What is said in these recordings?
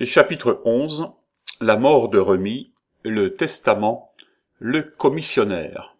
Chapitre 11. La mort de Remy, le testament, le commissionnaire.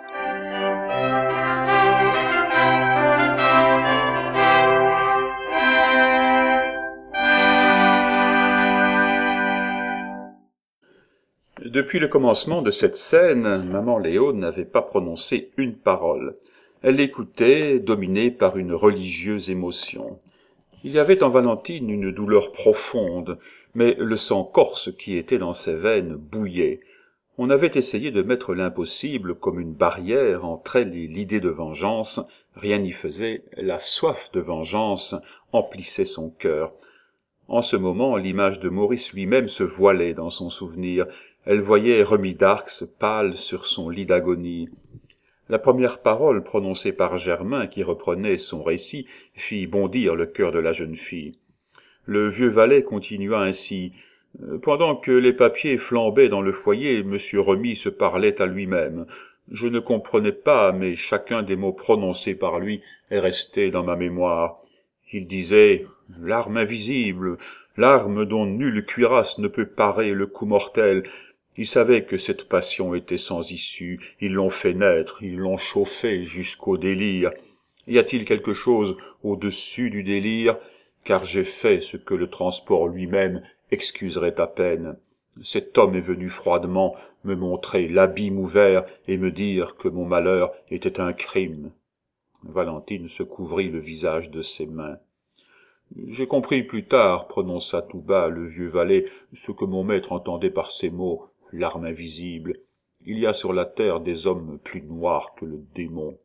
Depuis le commencement de cette scène, maman Léo n'avait pas prononcé une parole. Elle écoutait, dominée par une religieuse émotion. Il y avait en Valentine une douleur profonde, mais le sang corse qui était dans ses veines bouillait. On avait essayé de mettre l'impossible comme une barrière entre elle et l'idée de vengeance. Rien n'y faisait, la soif de vengeance emplissait son cœur. En ce moment, l'image de Maurice lui-même se voilait dans son souvenir. Elle voyait Remy Darcs pâle sur son lit d'agonie. La première parole prononcée par Germain, qui reprenait son récit, fit bondir le cœur de la jeune fille. Le vieux valet continua ainsi. Pendant que les papiers flambaient dans le foyer, M. Remy se parlait à lui-même. Je ne comprenais pas, mais chacun des mots prononcés par lui est resté dans ma mémoire. Il disait « L'arme invisible, l'arme dont nulle cuirasse ne peut parer le coup mortel ». Il savait que cette passion était sans issue, ils l'ont fait naître, ils l'ont chauffée jusqu'au délire. Y a-t-il quelque chose au-dessus du délire? Car j'ai fait ce que le transport lui-même excuserait à peine. Cet homme est venu froidement me montrer l'abîme ouvert et me dire que mon malheur était un crime. Valentine se couvrit le visage de ses mains. J'ai compris plus tard, prononça tout bas le vieux valet, ce que mon maître entendait par ces mots. L'arme invisible. Il y a sur la terre des hommes plus noirs que le démon.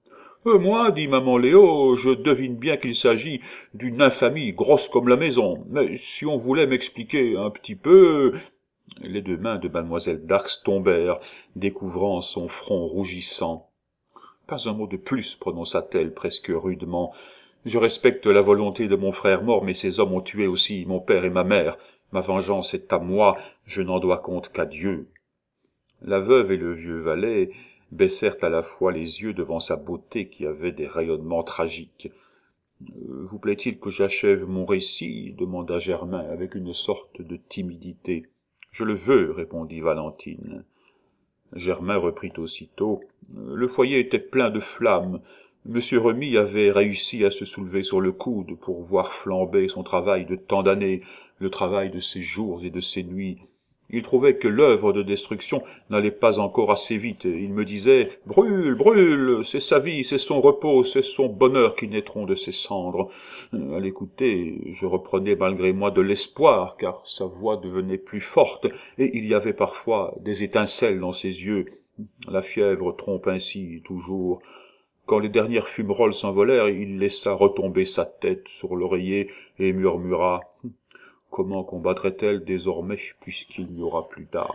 Moi, dit maman Léo, je devine bien qu'il s'agit d'une infamie grosse comme la maison. Mais si on voulait m'expliquer un petit peu... Les deux mains de mademoiselle Darcs tombèrent, découvrant son front rougissant. Pas un mot de plus, prononça-t-elle presque rudement. Je respecte la volonté de mon frère mort, mais ces hommes ont tué aussi mon père et ma mère. Ma vengeance est à moi, je n'en dois compte qu'à Dieu. La veuve et le vieux valet baissèrent à la fois les yeux devant sa beauté qui avait des rayonnements tragiques. Vous plaît-il que j'achève mon récit? Demanda Germain avec une sorte de timidité. Je le veux, répondit Valentine. Germain reprit aussitôt. Le foyer était plein de flammes. Monsieur Remy avait réussi à se soulever sur le coude pour voir flamber son travail de tant d'années, le travail de ses jours et de ses nuits. Il trouvait que l'œuvre de destruction n'allait pas encore assez vite. Il me disait « Brûle, brûle, c'est sa vie, c'est son repos, c'est son bonheur qui naîtront de ses cendres. » À l'écouter, je reprenais malgré moi de l'espoir, car sa voix devenait plus forte, et il y avait parfois des étincelles dans ses yeux. La fièvre trompe ainsi toujours. Quand les dernières fumerolles s'envolèrent, il laissa retomber sa tête sur l'oreiller et murmura « Comment combattrait-elle désormais puisqu'il n'y aura plus d'armes ?»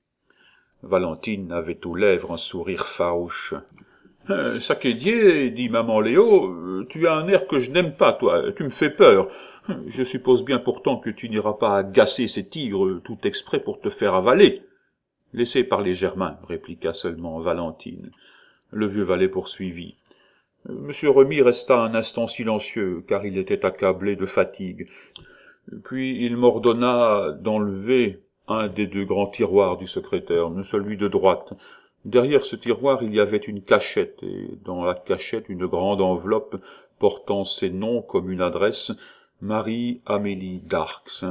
Valentine avait aux lèvres un sourire farouche. « Sackédier, dit maman Léo, tu as un air que je n'aime pas, toi, tu me fais peur. Je suppose bien pourtant que tu n'iras pas agacer ces tigres tout exprès pour te faire avaler. »« Laissez parler Germain, répliqua seulement Valentine. Le vieux valet poursuivit. Monsieur Remy resta un instant silencieux, car il était accablé de fatigue. Puis il m'ordonna d'enlever un des deux grands tiroirs du secrétaire, celui de droite. Derrière ce tiroir, il y avait une cachette, et dans la cachette, une grande enveloppe portant ces noms comme une adresse, Marie-Amélie Darcs.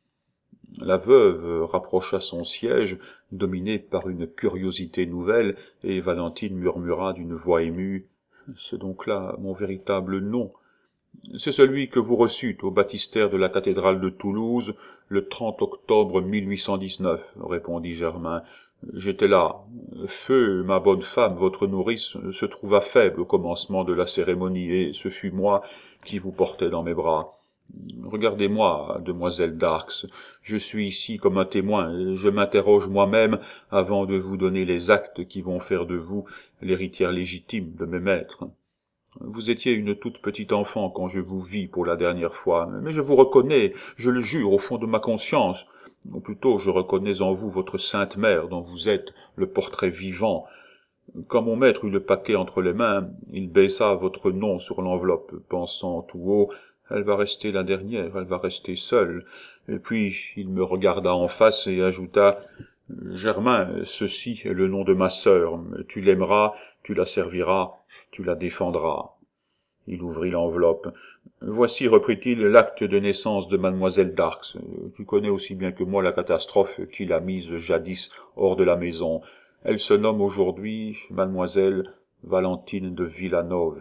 La veuve rapprocha son siège, dominée par une curiosité nouvelle, et Valentine murmura d'une voix émue « C'est donc là mon véritable nom. C'est celui que vous reçûtes au baptistère de la cathédrale de Toulouse le 30 octobre 1819, répondit Germain. J'étais là. Feu, ma bonne femme, votre nourrice, se trouva faible au commencement de la cérémonie, et ce fut moi qui vous portai dans mes bras. Regardez-moi, demoiselle Darcs, je suis ici comme un témoin, et je m'interroge moi-même avant de vous donner les actes qui vont faire de vous l'héritière légitime de mes maîtres. Vous étiez une toute petite enfant quand je vous vis pour la dernière fois, mais je vous reconnais, je le jure au fond de ma conscience, ou plutôt je reconnais en vous votre sainte mère dont vous êtes le portrait vivant. Quand mon maître eut le paquet entre les mains, il baissa votre nom sur l'enveloppe, pensant tout haut Elle va rester la dernière, elle va rester seule. Et puis il me regarda en face et ajouta: Germain, ceci est le nom de ma sœur. Tu l'aimeras, tu la serviras, tu la défendras. Il ouvrit l'enveloppe. Voici, reprit-il, l'acte de naissance de mademoiselle Darx. Tu connais aussi bien que moi la catastrophe qui l'a mise jadis hors de la maison. Elle se nomme aujourd'hui mademoiselle Valentine de Villanove.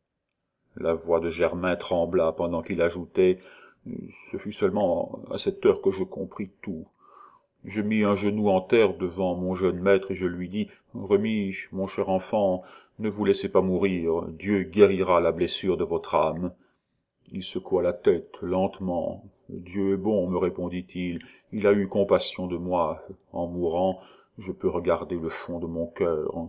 La voix de Germain trembla pendant qu'il ajoutait: Ce fut seulement à cette heure que je compris tout. Je mis un genou en terre devant mon jeune maître et je lui dis: Remiche, mon cher enfant, ne vous laissez pas mourir, Dieu guérira la blessure de votre âme. Il secoua la tête, lentement. Dieu est bon, me répondit-il, il a eu compassion de moi. En mourant, je peux regarder le fond de mon cœur.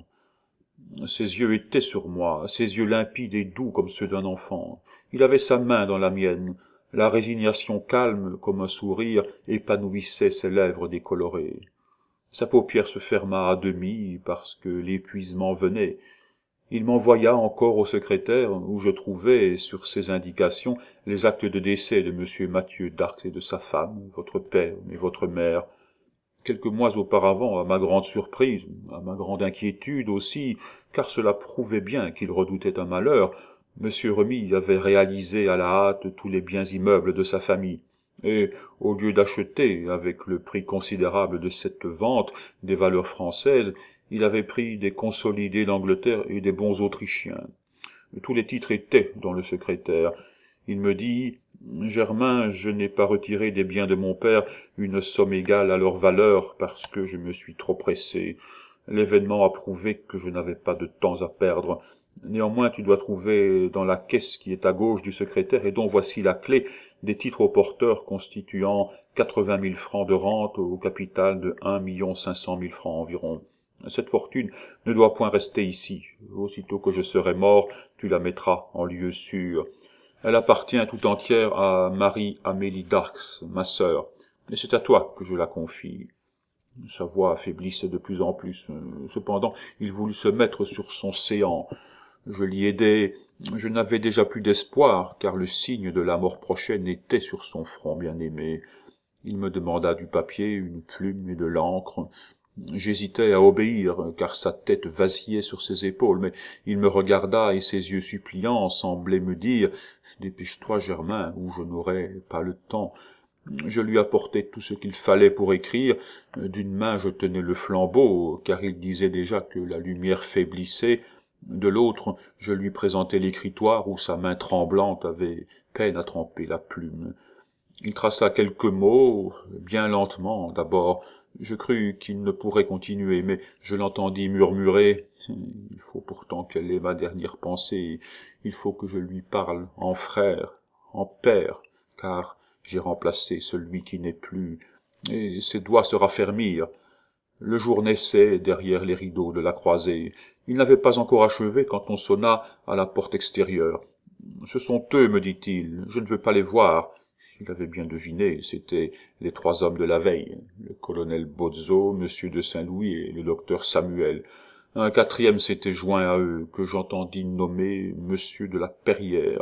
Ses yeux étaient sur moi, ses yeux limpides et doux comme ceux d'un enfant. Il avait sa main dans la mienne. La résignation calme comme un sourire épanouissait ses lèvres décolorées. Sa paupière se ferma à demi parce que l'épuisement venait. Il m'envoya encore au secrétaire où je trouvais, sur ses indications, les actes de décès de M. Mathieu Darx et de sa femme, votre père et votre mère. Quelques mois auparavant, à ma grande surprise, à ma grande inquiétude aussi, car cela prouvait bien qu'il redoutait un malheur, M. Remy avait réalisé à la hâte tous les biens immeubles de sa famille, et, au lieu d'acheter, avec le prix considérable de cette vente, des valeurs françaises, il avait pris des consolidés d'Angleterre et des bons Autrichiens. Tous les titres étaient dans le secrétaire. Il me dit: Germain, je n'ai pas retiré des biens de mon père une somme égale à leur valeur parce que je me suis trop pressé. L'événement a prouvé que je n'avais pas de temps à perdre. Néanmoins, tu dois trouver dans la caisse qui est à gauche du secrétaire et dont voici la clé des titres au porteur constituant 80 000 francs de rente au capital de 1 500 000 francs environ. Cette fortune ne doit point rester ici. Aussitôt que je serai mort, tu la mettras en lieu sûr. Elle appartient tout entière à Marie-Amélie Darx, ma sœur, et c'est à toi que je la confie. Sa voix affaiblissait de plus en plus. Cependant, il voulut se mettre sur son séant. Je l'y aidai. Je n'avais déjà plus d'espoir, car le signe de la mort prochaine était sur son front bien-aimé. Il me demanda du papier, une plume et de l'encre. J'hésitais à obéir, car sa tête vacillait sur ses épaules, mais il me regarda et ses yeux suppliants semblaient me dire: « Dépêche-toi, Germain, ou je n'aurai pas le temps. » Je lui apportai tout ce qu'il fallait pour écrire. D'une main je tenais le flambeau, car il disait déjà que la lumière faiblissait. De l'autre, je lui présentai l'écritoire où sa main tremblante avait peine à tremper la plume. Il traça quelques mots, bien lentement d'abord. Je crus qu'il ne pourrait continuer, mais je l'entendis murmurer: « Il faut pourtant qu'elle ait ma dernière pensée. Il faut que je lui parle en frère, en père, car j'ai remplacé celui qui n'est plus. » Et ses doigts se raffermirent. Le jour naissait derrière les rideaux de la croisée. Il n'avait pas encore achevé quand on sonna à la porte extérieure. « Ce sont eux, me dit-il, je ne veux pas les voir. » Il avait bien deviné, c'étaient les 3 hommes de la veille, le colonel Bozzo, monsieur de Saint-Louis et le docteur Samuel. Un 4e s'était joint à eux, que j'entendis nommer monsieur de la Perrière.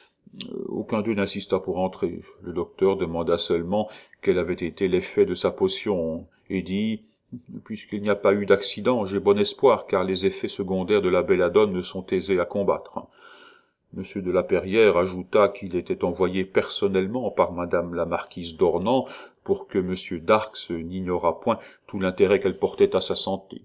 Aucun d'eux n'insista pour entrer. Le docteur demanda seulement quel avait été l'effet de sa potion, et dit: « Puisqu'il n'y a pas eu d'accident, j'ai bon espoir, car les effets secondaires de la belladone sont aisés à combattre. » Monsieur de la Perrière ajouta qu'il était envoyé personnellement par madame la marquise d'Ornans pour que monsieur Darx n'ignorât point tout l'intérêt qu'elle portait à sa santé.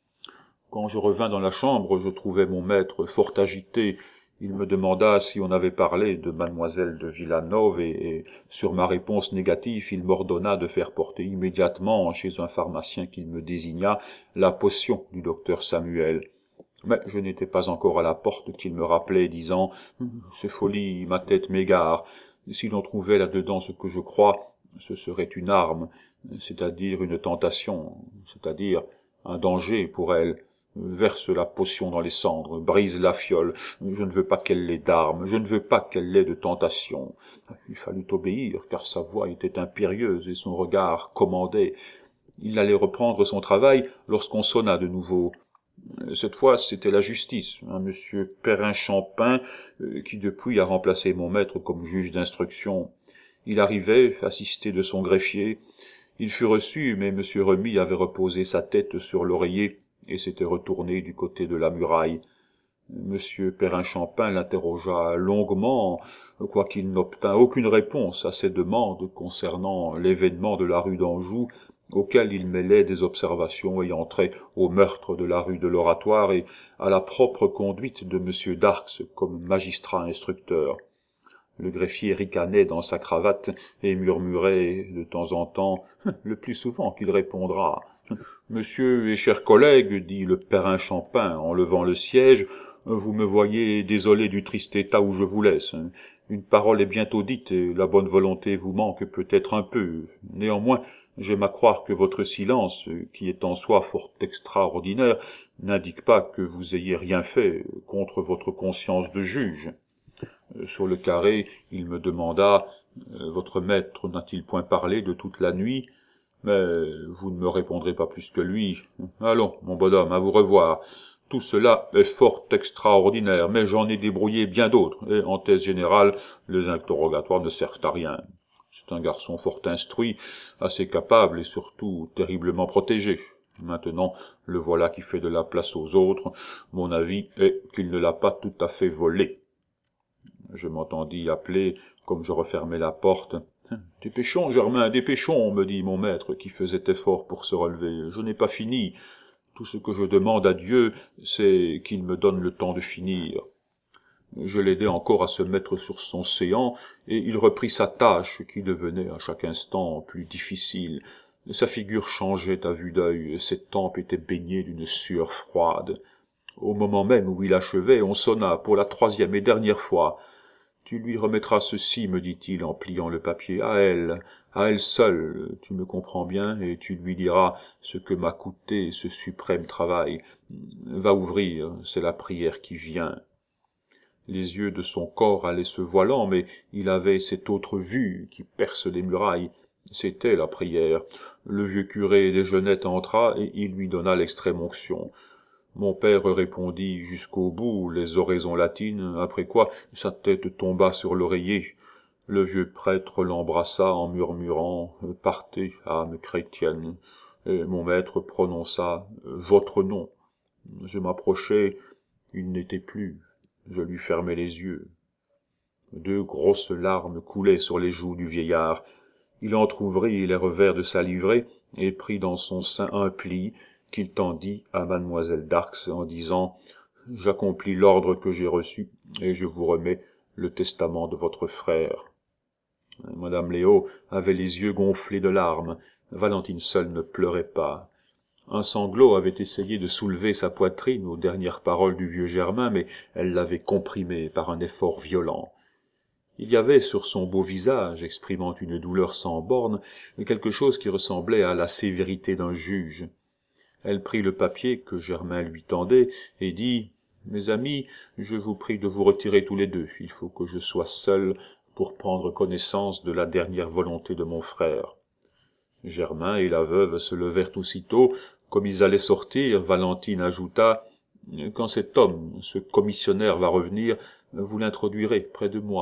Quand je revins dans la chambre, je trouvai mon maître fort agité. Il me demanda si on avait parlé de mademoiselle de Villanove et sur ma réponse négative, il m'ordonna de faire porter immédiatement chez un pharmacien qu'il me désigna la potion du docteur Samuel. Mais je n'étais pas encore à la porte qu'il me rappelait, disant: « C'est folie, ma tête m'égare. Si l'on trouvait là-dedans ce que je crois, ce serait une arme, c'est-à-dire une tentation, c'est-à-dire un danger pour elle. Verse la potion dans les cendres, brise la fiole. Je ne veux pas qu'elle l'ait d'arme, je ne veux pas qu'elle l'ait de tentation. » Il fallut obéir, car sa voix était impérieuse et son regard commandait. Il allait reprendre son travail lorsqu'on sonna de nouveau. Cette fois, c'était la justice, un monsieur Perrin-Champin, qui depuis a remplacé mon maître comme juge d'instruction. Il arrivait, assisté de son greffier. Il fut reçu, mais monsieur Remy avait reposé sa tête sur l'oreiller et s'était retourné du côté de la muraille. Monsieur Perrin-Champin l'interrogea longuement, quoiqu'il n'obtint aucune réponse à ses demandes concernant l'événement de la rue d'Anjou, auquel il mêlait des observations ayant trait au meurtre de la rue de l'Oratoire et à la propre conduite de monsieur Darx comme magistrat instructeur. Le greffier ricanait dans sa cravate et murmurait de temps en temps, le plus souvent qu'il répondra. « Monsieur et cher collègue, dit le Perrin-Champin en levant le siège, vous me voyez désolé du triste état où je vous laisse. Une parole est bientôt dite et la bonne volonté vous manque peut-être un peu. Néanmoins, j'aime à croire que votre silence, qui est en soi fort extraordinaire, n'indique pas que vous ayez rien fait contre votre conscience de juge. » Sur le carré, il me demanda « Votre maître n'a-t-il point parlé de toute la nuit ?» Mais vous ne me répondrez pas plus que lui. Allons, mon bonhomme, à vous revoir. Tout cela est fort extraordinaire, mais j'en ai débrouillé bien d'autres, et en thèse générale, les interrogatoires ne servent à rien. C'est un garçon fort instruit, assez capable et surtout terriblement protégé. Maintenant, le voilà qui fait de la place aux autres. Mon avis est qu'il ne l'a pas tout à fait volé. Je m'entendis appeler, comme je refermais la porte. « Dépêchons, Germain, dépêchons, me dit mon maître, qui faisait effort pour se relever. Je n'ai pas fini. Tout ce que je demande à Dieu, c'est qu'il me donne le temps de finir. » Je l'aidai encore à se mettre sur son séant, et il reprit sa tâche, qui devenait à chaque instant plus difficile. Sa figure changeait à vue d'œil, ses tempes étaient baignées d'une sueur froide. Au moment même où il achevait, on sonna pour la 3e et dernière fois. « Tu lui remettras ceci, me dit-il en pliant le papier, à elle seule, tu me comprends bien, et tu lui diras ce que m'a coûté ce suprême travail. Va ouvrir, c'est la prière qui vient. » Les yeux de son corps allaient se voilant, mais il avait cette autre vue qui perce les murailles. C'était la prière. Le vieux curé des Jeunettes entra, et il lui donna l'extrême-onction. Mon père répondit jusqu'au bout les oraisons latines, après quoi sa tête tomba sur l'oreiller. Le vieux prêtre l'embrassa en murmurant « Partez, âme chrétienne », et mon maître prononça « Votre nom ». Je m'approchai, il n'était plus, je lui fermai les yeux. 2 grosses larmes coulaient sur les joues du vieillard. Il entr'ouvrit les revers de sa livrée et prit dans son sein un pli, qu'il tendit à mademoiselle Darx en disant « J'accomplis l'ordre que j'ai reçu, et je vous remets le testament de votre frère. » Madame Léo avait les yeux gonflés de larmes. Valentine seule ne pleurait pas. Un sanglot avait essayé de soulever sa poitrine aux dernières paroles du vieux Germain, mais elle l'avait comprimé par un effort violent. Il y avait sur son beau visage, exprimant une douleur sans borne, quelque chose qui ressemblait à la sévérité d'un juge. Elle prit le papier que Germain lui tendait et dit « Mes amis, je vous prie de vous retirer tous les deux. Il faut que je sois seul pour prendre connaissance de la dernière volonté de mon frère. » Germain et la veuve se levèrent aussitôt. Comme ils allaient sortir, Valentine ajouta « Quand cet homme, ce commissionnaire va revenir, vous l'introduirez près de moi. »«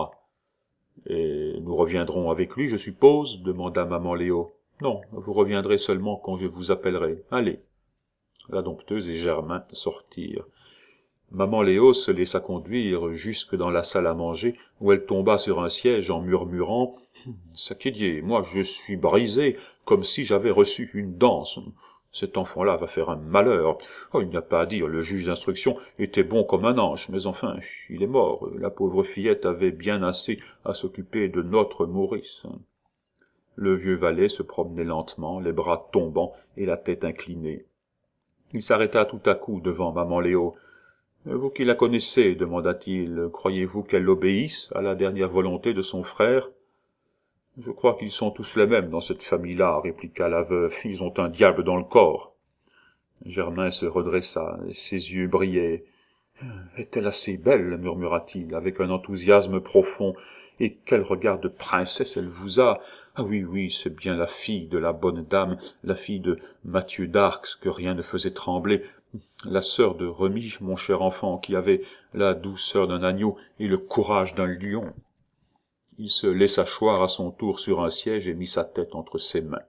Et nous reviendrons avec lui, je suppose ?» demanda maman Léo. « Non, vous reviendrez seulement quand je vous appellerai. Allez. » La dompteuse et Germain sortirent. Maman Léo se laissa conduire jusque dans la salle à manger, où elle tomba sur un siège en murmurant « Sacrédié, moi je suis brisée, comme si j'avais reçu une danse. Cet enfant-là va faire un malheur. Oh, il n'y a pas à dire, le juge d'instruction était bon comme un ange, mais enfin, il est mort. La pauvre fillette avait bien assez à s'occuper de notre Maurice. » Le vieux valet se promenait lentement, les bras tombants et la tête inclinée. Il s'arrêta tout à coup devant maman Léo. « Vous qui la connaissez, demanda-t-il, croyez-vous qu'elle obéisse à la dernière volonté de son frère ?»« Je crois qu'ils sont tous les mêmes dans cette famille-là, répliqua la veuve. Ils ont un diable dans le corps. » Germain se redressa, ses yeux brillaient. « Est-elle assez belle ?» murmura-t-il, avec un enthousiasme profond. « Et quel regard de princesse elle vous a ! Ah oui, oui, c'est bien la fille de la bonne dame, la fille de Mathieu Darx, que rien ne faisait trembler. La sœur de Remy, mon cher enfant, qui avait la douceur d'un agneau et le courage d'un lion. Il se laissa choir à son tour sur un siège et mit sa tête entre ses mains.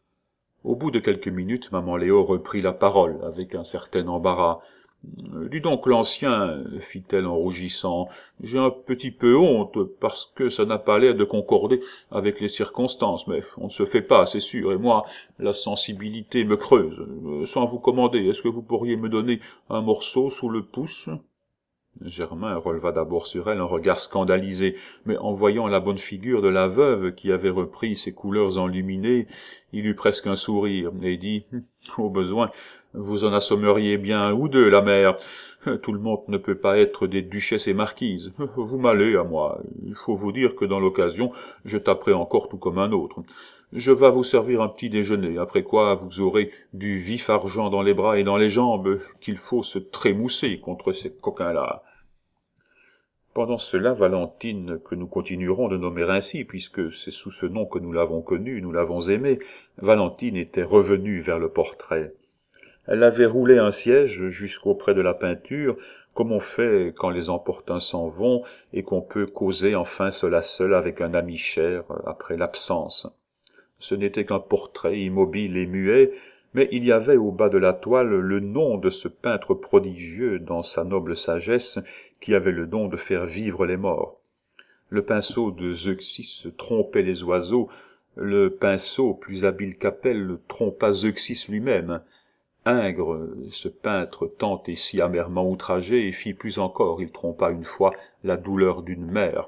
Au bout de quelques minutes, maman Léo reprit la parole avec un certain embarras. Dis donc, l'ancien, fit-elle en rougissant, j'ai un petit peu honte, parce que ça n'a pas l'air de concorder avec les circonstances, mais on ne se fait pas, c'est sûr, et moi, la sensibilité me creuse. Sans vous commander, est-ce que vous pourriez me donner un morceau sous le pouce? Germain releva d'abord sur elle un regard scandalisé, mais en voyant la bonne figure de la veuve qui avait repris ses couleurs enluminées, il eut presque un sourire, et dit « Au besoin, vous en assommeriez bien un ou deux, la mère. Tout le monde ne peut pas être des duchesses et marquises. Vous m'allez à moi. Il faut vous dire que dans l'occasion, je taperai encore tout comme un autre. Je vas vous servir un petit déjeuner, après quoi vous aurez du vif argent dans les bras et dans les jambes, qu'il faut se trémousser contre ces coquins-là. » Pendant cela, Valentine, que nous continuerons de nommer ainsi, puisque c'est sous ce nom que nous l'avons connue, nous l'avons aimée, Valentine était revenue vers le portrait. Elle avait roulé un siège jusqu'auprès de la peinture, comme on fait quand les emportuns s'en vont et qu'on peut causer enfin seul à seul avec un ami cher après l'absence. Ce n'était qu'un portrait immobile et muet, mais il y avait au bas de la toile le nom de ce peintre prodigieux dans sa noble sagesse qui avait le don de faire vivre les morts. Le pinceau de Zeuxis trompait les oiseaux, le pinceau plus habile qu'Apelle trompa Zeuxis lui-même. Ingres, ce peintre tant et si amèrement outragé, et fit plus encore, il trompa une fois la douleur d'une mère.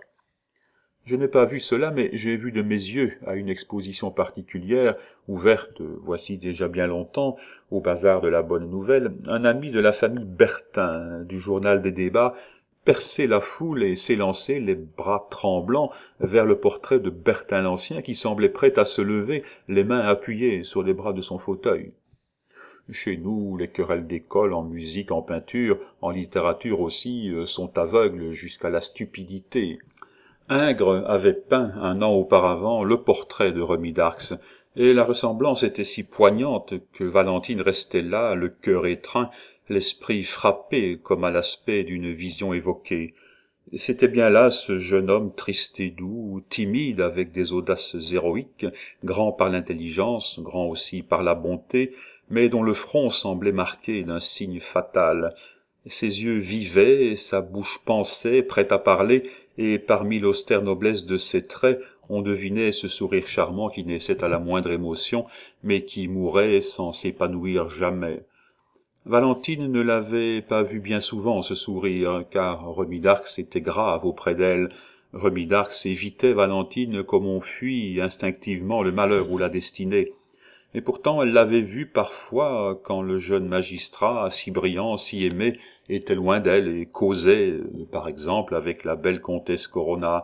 Je n'ai pas vu cela, mais j'ai vu de mes yeux, à une exposition particulière, ouverte, voici déjà bien longtemps, au bazar de la Bonne Nouvelle, un ami de la famille Bertin, du journal des débats, percer la foule et s'élancer, les bras tremblants, vers le portrait de Bertin l'Ancien, qui semblait prêt à se lever, les mains appuyées sur les bras de son fauteuil. Chez nous, les querelles d'école, en musique, en peinture, en littérature aussi, sont aveugles jusqu'à la stupidité. Ingres avait peint un an auparavant le portrait de Remy d'Arcs, et la ressemblance était si poignante que Valentine restait là, le cœur étreint, l'esprit frappé comme à l'aspect d'une vision évoquée. C'était bien là ce jeune homme triste et doux, timide avec des audaces héroïques, grand par l'intelligence, grand aussi par la bonté, mais dont le front semblait marqué d'un signe fatal. Ses yeux vivaient, sa bouche pensait, prête à parler, et parmi l'austère noblesse de ses traits, on devinait ce sourire charmant qui naissait à la moindre émotion, mais qui mourait sans s'épanouir jamais. Valentine ne l'avait pas vu bien souvent, ce sourire, car Remy d'Arcs était grave auprès d'elle. Remy d'Arcs évitait Valentine comme on fuit instinctivement le malheur ou la destinée. Et pourtant elle l'avait vu parfois quand le jeune magistrat, si brillant, si aimé, était loin d'elle et causait, par exemple, avec la belle comtesse Corona.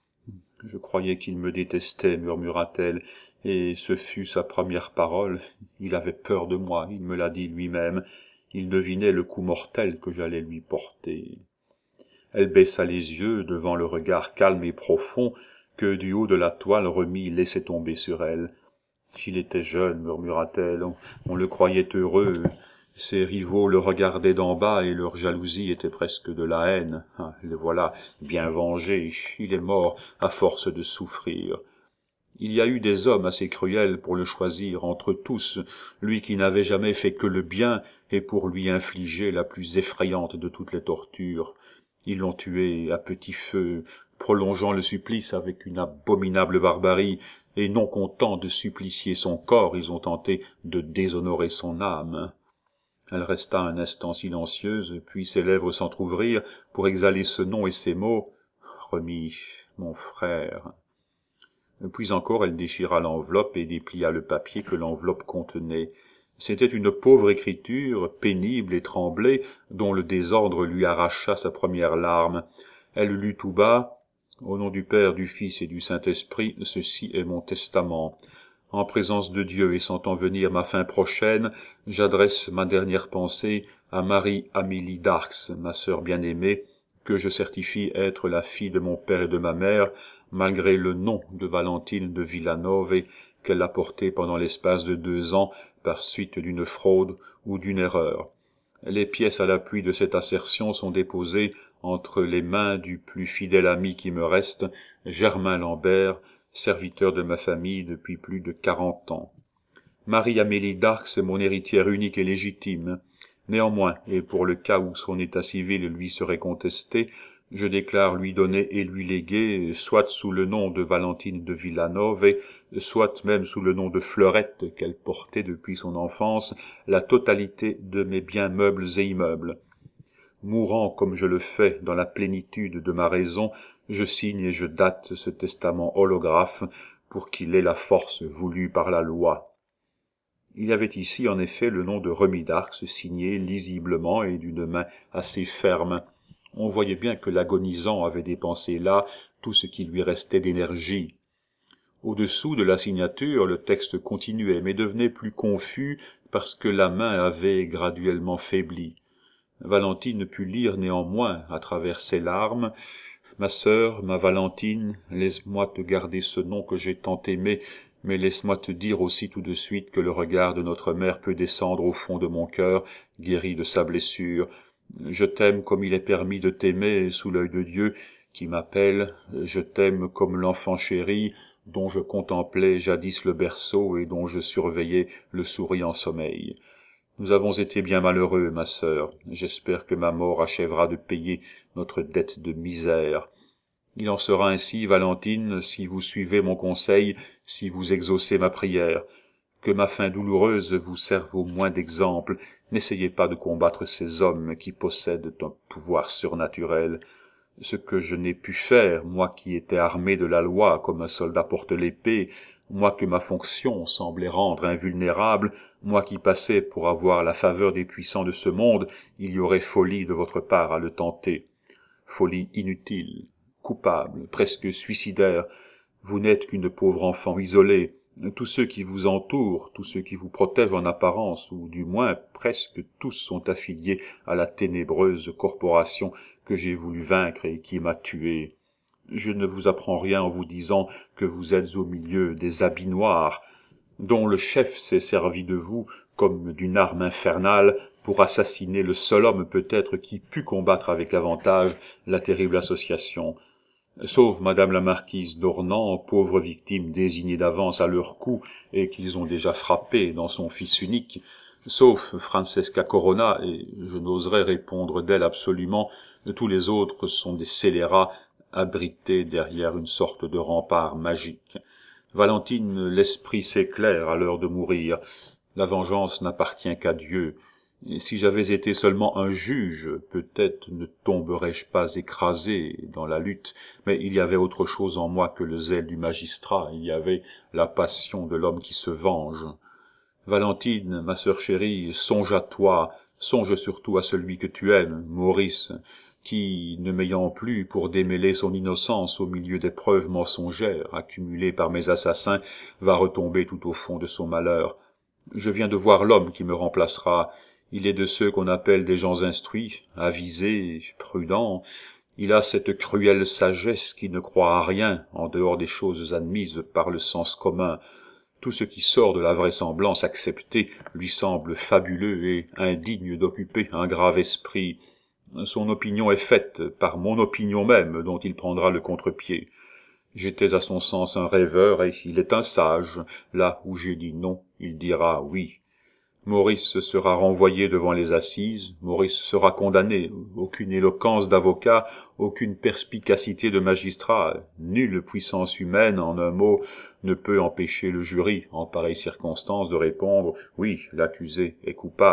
« Je croyais qu'il me détestait, murmura-t-elle, et ce fut sa première parole. Il avait peur de moi, il me l'a dit lui-même. Il devinait le coup mortel que j'allais lui porter. » Elle baissa les yeux devant le regard calme et profond que du haut de la toile Remy laissait tomber sur elle. Il était jeune, murmura-t-elle, on le croyait heureux. Ses rivaux le regardaient d'en bas et leur jalousie était presque de la haine. Ah, le voilà bien vengé, il est mort à force de souffrir. Il y a eu des hommes assez cruels pour le choisir entre tous, lui qui n'avait jamais fait que le bien et pour lui infliger la plus effrayante de toutes les tortures. Ils l'ont tué à petit feu, prolongeant le supplice avec une abominable barbarie, et non contents de supplicier son corps, ils ont tenté de déshonorer son âme. Elle resta un instant silencieuse, puis ses lèvres s'entr'ouvrirent pour exhaler ce nom et ces mots. « Remy, mon frère !» Puis encore elle déchira l'enveloppe et déplia le papier que l'enveloppe contenait. C'était une pauvre écriture, pénible et tremblée, dont le désordre lui arracha sa première larme. Elle lut tout bas. « Au nom du Père, du Fils et du Saint-Esprit, ceci est mon testament. En présence de Dieu et sentant venir ma fin prochaine, j'adresse ma dernière pensée à Marie-Amélie d'Arcs, ma sœur bien-aimée, que je certifie être la fille de mon père et de ma mère, malgré le nom de Valentine de Villanove qu'elle a porté pendant l'espace de 2 ans par suite d'une fraude ou d'une erreur. Les pièces à l'appui de cette assertion sont déposées entre les mains du plus fidèle ami qui me reste, Germain Lambert, serviteur de ma famille depuis plus de 40 ans. Marie-Amélie d'Arx est mon héritière unique et légitime. Néanmoins, et pour le cas où son état civil lui serait contesté, je déclare lui donner et lui léguer, soit sous le nom de Valentine de Villanove, soit même sous le nom de Fleurette qu'elle portait depuis son enfance, la totalité de mes biens meubles et immeubles. Mourant comme je le fais dans la plénitude de ma raison, je signe et je date ce testament holographe pour qu'il ait la force voulue par la loi. Il y avait ici en effet le nom de Remy d'Arx signé lisiblement et d'une main assez ferme. On voyait bien que l'agonisant avait dépensé là tout ce qui lui restait d'énergie. Au-dessous de la signature, le texte continuait, mais devenait plus confus parce que la main avait graduellement faibli. Valentine put lire néanmoins, à travers ses larmes, « Ma sœur, ma Valentine, laisse-moi te garder ce nom que j'ai tant aimé, mais laisse-moi te dire aussi tout de suite que le regard de notre mère peut descendre au fond de mon cœur, guéri de sa blessure. Je t'aime comme il est permis de t'aimer sous l'œil de Dieu qui m'appelle, je t'aime comme l'enfant chéri dont je contemplais jadis le berceau et dont je surveillais le souriant sommeil. Nous avons été bien malheureux, ma sœur. J'espère que ma mort achèvera de payer notre dette de misère. Il en sera ainsi, Valentine, si vous suivez mon conseil, si vous exaucez ma prière. Que ma fin douloureuse vous serve au moins d'exemple. N'essayez pas de combattre ces hommes qui possèdent un pouvoir surnaturel. Ce que je n'ai pu faire, moi qui étais armé de la loi comme un soldat porte l'épée, moi que ma fonction semblait rendre invulnérable, moi qui passais pour avoir la faveur des puissants de ce monde, il y aurait folie de votre part à le tenter. Folie inutile, coupable, presque suicidaire. Vous n'êtes qu'une pauvre enfant isolée. Tous ceux qui vous entourent, tous ceux qui vous protègent en apparence, ou du moins presque tous sont affiliés à la ténébreuse corporation que j'ai voulu vaincre et qui m'a tué. Je ne vous apprends rien en vous disant que vous êtes au milieu des habits noirs, dont le chef s'est servi de vous comme d'une arme infernale pour assassiner le seul homme peut-être qui put combattre avec avantage la terrible association. Sauf madame la marquise d'Ornans, pauvre victime désignée d'avance à leur coup et qu'ils ont déjà frappée dans son fils unique, sauf Francesca Corona, et je n'oserais répondre d'elle absolument, tous les autres sont des scélérats abrités derrière une sorte de rempart magique. Valentine, l'esprit s'éclaire à l'heure de mourir. La vengeance n'appartient qu'à Dieu. Et si j'avais été seulement un juge, peut-être ne tomberais-je pas écrasé dans la lutte, mais il y avait autre chose en moi que le zèle du magistrat, il y avait la passion de l'homme qui se venge. Valentine, ma sœur chérie, songe à toi, songe surtout à celui que tu aimes, Maurice, qui, ne m'ayant plus pour démêler son innocence au milieu des preuves mensongères accumulées par mes assassins, va retomber tout au fond de son malheur. Je viens de voir l'homme qui me remplacera. Il est de ceux qu'on appelle des gens instruits, avisés, prudents. Il a cette cruelle sagesse qui ne croit à rien en dehors des choses admises par le sens commun. Tout ce qui sort de la vraisemblance acceptée lui semble fabuleux et indigne d'occuper un grave esprit. Son opinion est faite par mon opinion même dont il prendra le contre-pied. J'étais à son sens un rêveur et il est un sage. Là où j'ai dit non, il dira oui. Maurice sera renvoyé devant les assises, Maurice sera condamné. Aucune éloquence d'avocat, aucune perspicacité de magistrat, nulle puissance humaine, en un mot, ne peut empêcher le jury, en pareille circonstance, de répondre « Oui, l'accusé est coupable ».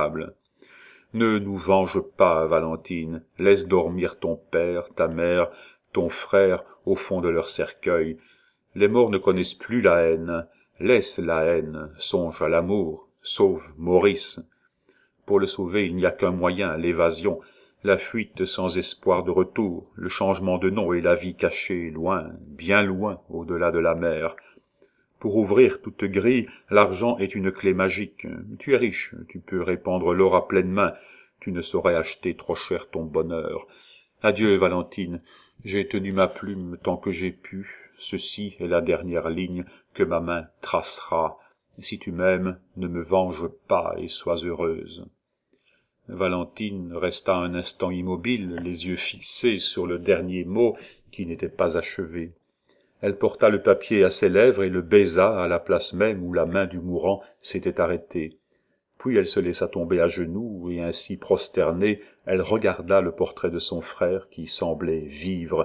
Ne nous venge pas, Valentine, laisse dormir ton père, ta mère, ton frère au fond de leur cercueil. Les morts ne connaissent plus la haine. Laisse la haine, songe à l'amour, sauve Maurice. Pour le sauver, il n'y a qu'un moyen, l'évasion, la fuite sans espoir de retour, le changement de nom et la vie cachée, loin, bien loin, au-delà de la mer. Pour ouvrir toute grille, l'argent est une clé magique. Tu es riche, tu peux répandre l'or à pleine main, tu ne saurais acheter trop cher ton bonheur. Adieu, Valentine, j'ai tenu ma plume tant que j'ai pu, ceci est la dernière ligne que ma main tracera. Si tu m'aimes, ne me venge pas et sois heureuse. Valentine resta un instant immobile, les yeux fixés sur le dernier mot qui n'était pas achevé. Elle porta le papier à ses lèvres et le baisa à la place même où la main du mourant s'était arrêtée. Puis elle se laissa tomber à genoux, et ainsi prosternée, elle regarda le portrait de son frère qui semblait vivre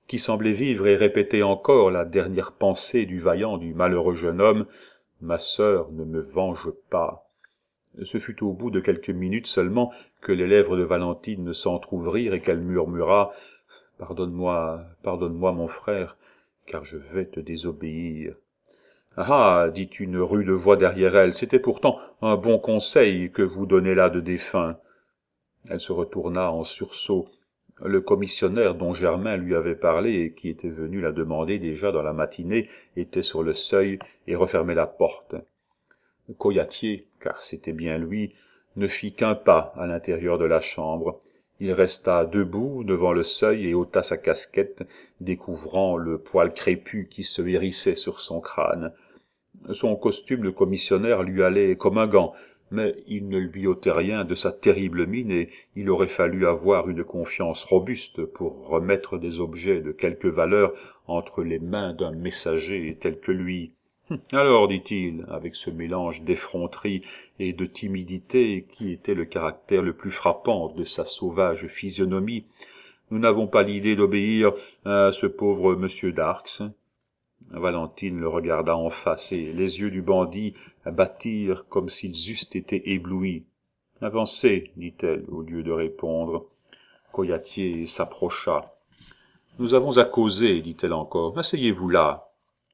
et répéter encore la dernière pensée du vaillant, du malheureux jeune homme, « Ma sœur ne me venge pas ». Ce fut au bout de quelques minutes seulement que les lèvres de Valentine s'entr'ouvrirent et qu'elle murmura « Pardonne-moi, mon frère, car je vais te désobéir. » « Ah !» dit une rude voix derrière elle, « c'était pourtant un bon conseil que vous donnez là de défunt. » Elle se retourna en sursaut. Le commissionnaire dont Germain lui avait parlé et qui était venu la demander déjà dans la matinée était sur le seuil et refermait la porte. Coyatier, car c'était bien lui, ne fit qu'un pas à l'intérieur de la chambre. Il resta debout devant le seuil et ôta sa casquette, découvrant le poil crépu qui se hérissait sur son crâne. Son costume de commissionnaire lui allait comme un gant, mais il ne lui ôtait rien de sa terrible mine et il aurait fallu avoir une confiance robuste pour remettre des objets de quelque valeur entre les mains d'un messager tel que lui. « Alors, dit-il, avec ce mélange d'effronterie et de timidité qui était le caractère le plus frappant de sa sauvage physionomie, nous n'avons pas l'idée d'obéir à ce pauvre monsieur Darx. » Valentine le regarda en face, et les yeux du bandit battirent comme s'ils eussent été éblouis. « Avancez, dit-elle, au lieu de répondre. Coyatier s'approcha. « Nous avons à causer, dit-elle encore. Asseyez-vous là. »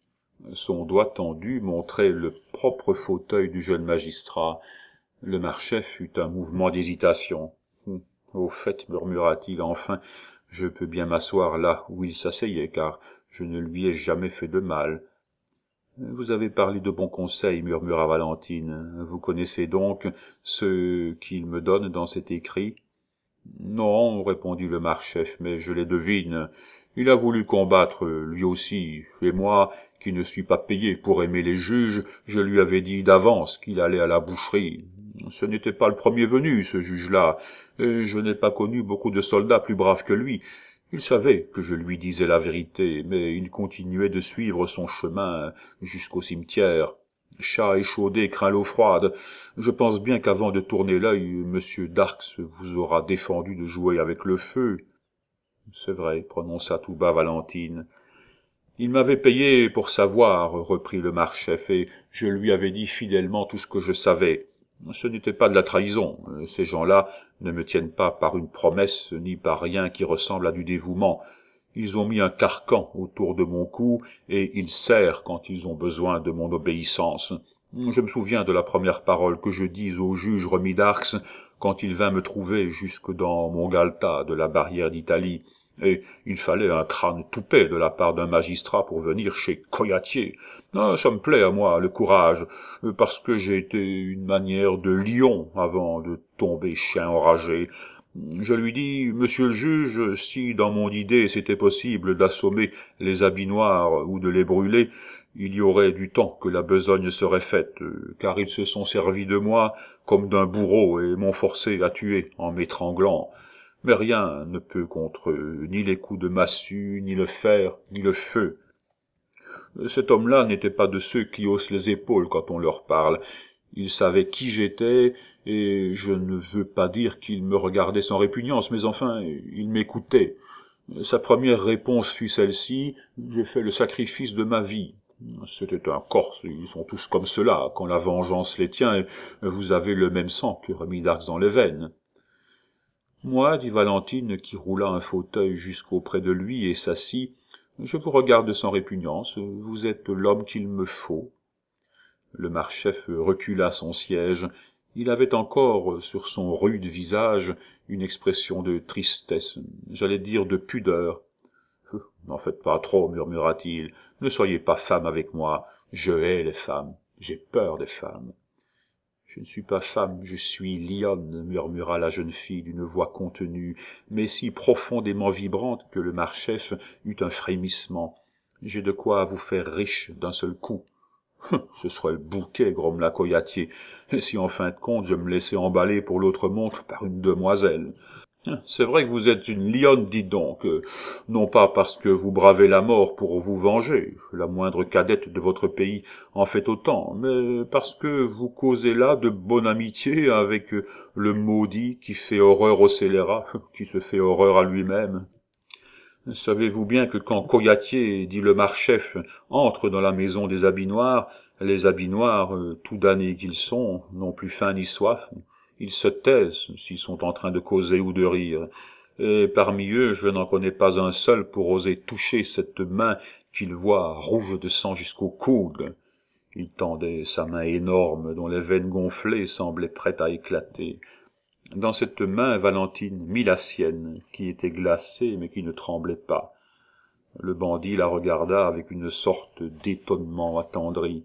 Son doigt tendu montrait le propre fauteuil du jeune magistrat. Le Marchef eut un mouvement d'hésitation. « Au fait, murmura-t-il enfin, je peux bien m'asseoir là où il s'asseyait, car je ne lui ai jamais fait de mal. »« Vous avez parlé de bons conseils, murmura Valentine. Vous connaissez donc ce qu'il me donne dans cet écrit ? » « Non, répondit le Marchef, mais je les devine. Il a voulu combattre, lui aussi, et moi, qui ne suis pas payé pour aimer les juges, je lui avais dit d'avance qu'il allait à la boucherie. Ce n'était pas le premier venu, ce juge-là, et je n'ai pas connu beaucoup de soldats plus braves que lui. Il savait que je lui disais la vérité, mais il continuait de suivre son chemin jusqu'au cimetière. Chat échaudé craint l'eau froide. Je pense bien qu'avant de tourner l'œil, monsieur Darx vous aura défendu de jouer avec le feu. »« C'est vrai, prononça tout bas Valentine. »« Il m'avait payé pour savoir, reprit le Marchef, et je lui avais dit fidèlement tout ce que je savais. Ce n'était pas de la trahison. Ces gens-là ne me tiennent pas par une promesse, ni par rien qui ressemble à du dévouement. Ils ont mis un carcan autour de mon cou, et ils serrent quand ils ont besoin de mon obéissance. Je me souviens de la première parole que je dis au juge Remy Darx quand il vint me trouver jusque dans Montgalta de la barrière d'Italie. Et il fallait un crâne toupet de la part d'un magistrat pour venir chez Coyatier. Ça me plaît à moi, le courage, parce que j'ai été une manière de lion avant de tomber chien enragé. Je lui dis, monsieur le juge, si dans mon idée c'était possible d'assommer les habits noirs ou de les brûler, il y aurait du temps que la besogne serait faite, car ils se sont servis de moi comme d'un bourreau et m'ont forcé à tuer en m'étranglant. Mais rien ne peut contre eux, ni les coups de massue, ni le fer, ni le feu. Cet homme-là n'était pas de ceux qui haussent les épaules quand on leur parle. Il savait qui j'étais, et je ne veux pas dire qu'il me regardait sans répugnance, mais enfin, il m'écoutait. Sa première réponse fut celle-ci, « J'ai fait le sacrifice de ma vie. » C'était un Corse, ils sont tous comme cela, quand la vengeance les tient, vous avez le même sang que Remy Darx dans les veines. « Moi, dit Valentine, qui roula un fauteuil jusqu'auprès de lui et s'assit, « je vous regarde sans répugnance, vous êtes l'homme qu'il me faut. » Le Marchef recula son siège. Il avait encore sur son rude visage une expression de tristesse, j'allais dire de pudeur. « N'en faites pas trop, murmura-t-il, ne soyez pas femme avec moi, je hais les femmes, j'ai peur des femmes. » « Je ne suis pas femme, je suis lionne, » murmura la jeune fille d'une voix contenue, mais si profondément vibrante que le Marchef eut un frémissement. « J'ai de quoi vous faire riche d'un seul coup. » Ce serait le bouquet, grommela Coyatier, et si en fin de compte je me laissais emballer pour l'autre montre par une demoiselle. C'est vrai que vous êtes une lionne, dites donc, non pas parce que vous bravez la mort pour vous venger, la moindre cadette de votre pays en fait autant, mais parce que vous causez là de bonne amitié avec le maudit qui fait horreur au scélérat, qui se fait horreur à lui-même. Savez-vous bien que quand Coyatier, dit le marchef, entre dans la maison des habits noirs, les habits noirs, tout damnés qu'ils sont, n'ont plus faim ni soif. Ils se taisent s'ils sont en train de causer ou de rire, et parmi eux je n'en connais pas un seul pour oser toucher cette main qu'il voit rouge de sang jusqu'au coude. Il tendait sa main énorme dont les veines gonflées semblaient prêtes à éclater. Dans cette main, Valentine mit la sienne, qui était glacée mais qui ne tremblait pas. Le bandit la regarda avec une sorte d'étonnement attendri.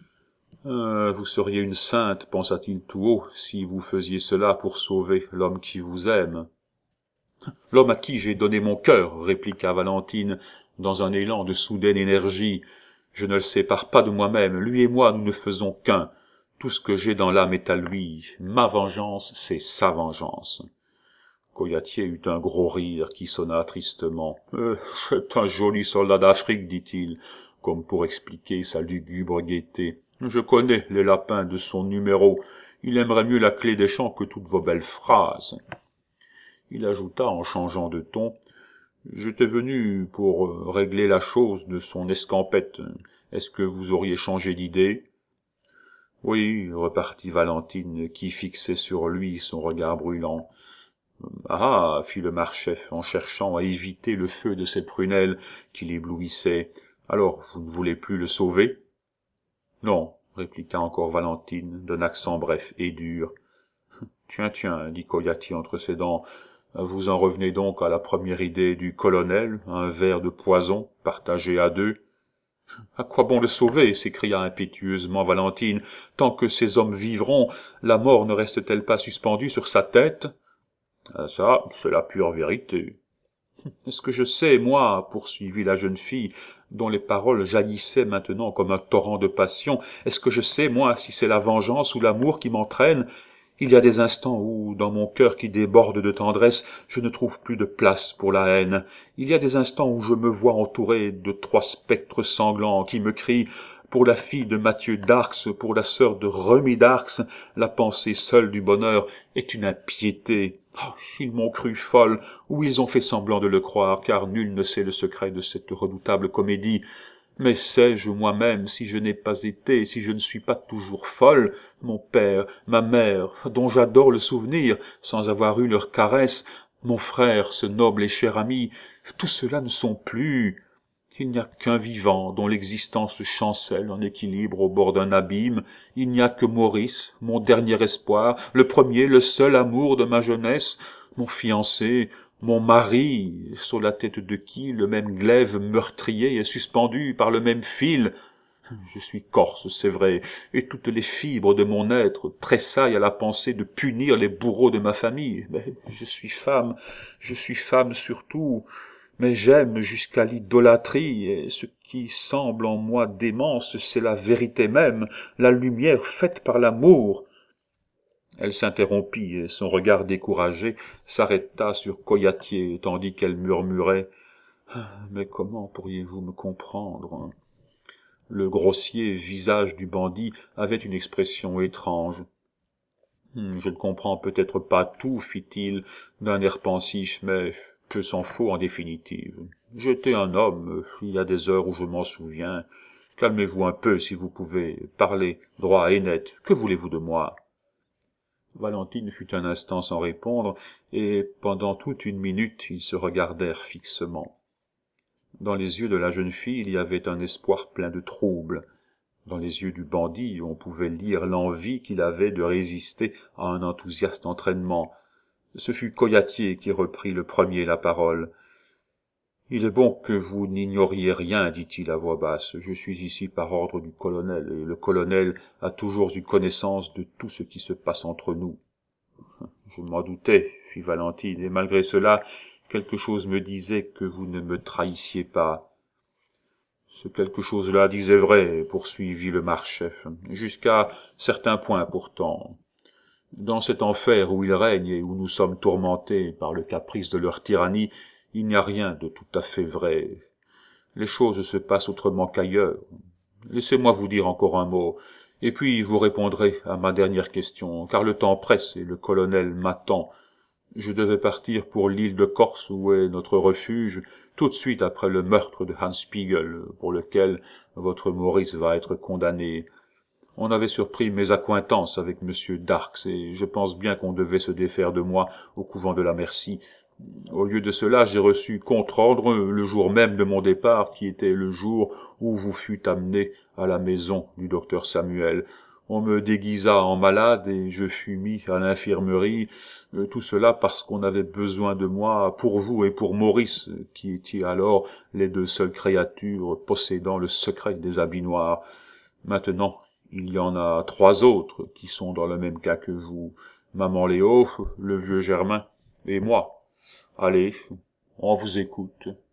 Vous seriez une sainte, pensa-t-il tout haut, si vous faisiez cela pour sauver l'homme qui vous aime. L'homme à qui j'ai donné mon cœur, répliqua Valentine, dans un élan de soudaine énergie. Je ne le sépare pas de moi-même, lui et moi nous ne faisons qu'un. Tout ce que j'ai dans l'âme est à lui. Ma vengeance, c'est sa vengeance. Coyatier eut un gros rire qui sonna tristement. C'est un joli soldat d'Afrique, dit-il, comme pour expliquer sa lugubre gaieté. Je connais les lapins de son numéro. Il aimerait mieux la clé des champs que toutes vos belles phrases. Il ajouta en changeant de ton. J'étais venu pour régler la chose de son escampette. Est-ce que vous auriez changé d'idée? Oui, repartit Valentine, qui fixait sur lui son regard brûlant. Ah, fit le marchef, en cherchant à éviter le feu de ses prunelles qui l'éblouissaient. Alors, vous ne voulez plus le sauver? Non, répliqua encore Valentine, d'un accent bref et dur. Tiens, dit Coyatier entre ses dents, vous en revenez donc à la première idée du colonel, un verre de poison, partagé à deux. À quoi bon le sauver? S'écria impétueusement Valentine. Tant que ces hommes vivront, la mort ne reste-t-elle pas suspendue sur sa tête? Ça, c'est la pure vérité. Est-ce que je sais, moi, poursuivit la jeune fille, dont les paroles jaillissaient maintenant comme un torrent de passion, est-ce que je sais, moi, si c'est la vengeance ou l'amour qui m'entraîne? Il y a des instants où, dans mon cœur qui déborde de tendresse, je ne trouve plus de place pour la haine. Il y a des instants où je me vois entouré de 3 spectres sanglants qui me crient « Pour la fille de Mathieu d'Arx, pour la sœur de Remy d'Arx, la pensée seule du bonheur est une impiété. Oh, ils m'ont cru folle, ou ils ont fait semblant de le croire, car nul ne sait le secret de cette redoutable comédie. Mais sais-je moi-même si je n'ai pas été, si je ne suis pas toujours folle, mon père, ma mère, dont j'adore le souvenir, sans avoir eu leur caresse, mon frère, ce noble et cher ami, tout cela ne sont plus. Il n'y a qu'un vivant dont l'existence chancelle en équilibre au bord d'un abîme. Il n'y a que Maurice, mon dernier espoir, le premier, le seul amour de ma jeunesse, mon fiancé, mon mari, sur la tête de qui le même glaive meurtrier est suspendu par le même fil. Je suis corse, c'est vrai, et toutes les fibres de mon être tressaillent à la pensée de punir les bourreaux de ma famille. Mais je suis femme surtout, mais j'aime jusqu'à l'idolâtrie, et ce qui semble en moi démence, c'est la vérité même, la lumière faite par l'amour. Elle s'interrompit, et son regard découragé s'arrêta sur Coyatier, tandis qu'elle murmurait « Mais comment pourriez-vous me comprendre ?» Le grossier visage du bandit avait une expression étrange. « Je ne comprends peut-être pas tout, fit-il, d'un air pensif, mais peu s'en faut en définitive. J'étais un homme, il y a des heures où je m'en souviens. Calmez-vous un peu, si vous pouvez, parlez droit et net. Que voulez-vous de moi ?» Valentine fut un instant sans répondre, et pendant toute une minute ils se regardèrent fixement. Dans les yeux de la jeune fille il y avait un espoir plein de trouble. Dans les yeux du bandit on pouvait lire l'envie qu'il avait de résister à un enthousiaste entraînement. Ce fut Coyatier qui reprit le premier la parole. « Il est bon que vous n'ignoriez rien, dit-il à voix basse. Je suis ici par ordre du colonel, et le colonel a toujours eu connaissance de tout ce qui se passe entre nous. » Je m'en doutais, fit Valentine, et malgré cela, quelque chose me disait que vous ne me trahissiez pas. Ce quelque chose-là disait vrai, poursuivit le marchef, jusqu'à certains points pourtant. Dans cet enfer où ils règnent et où nous sommes tourmentés par le caprice de leur tyrannie, il n'y a rien de tout à fait vrai. Les choses se passent autrement qu'ailleurs. Laissez-moi vous dire encore un mot, et puis vous répondrez à ma dernière question, car le temps presse et le colonel m'attend. Je devais partir pour l'île de Corse où est notre refuge, tout de suite après le meurtre de Hans Spiegel, pour lequel votre Maurice va être condamné. On avait surpris mes accointances avec monsieur Darx, et je pense bien qu'on devait se défaire de moi au couvent de la Merci. Au lieu de cela, j'ai reçu contre-ordre le jour même de mon départ, qui était le jour où vous fûtes amené à la maison du docteur Samuel. On me déguisa en malade et je fus mis à l'infirmerie, tout cela parce qu'on avait besoin de moi pour vous et pour Maurice, qui étiez alors les deux seules créatures possédant le secret des habits noirs. Maintenant, il y en a 3 autres qui sont dans le même cas que vous. Maman Léo, le vieux Germain et moi. Allez, on vous écoute.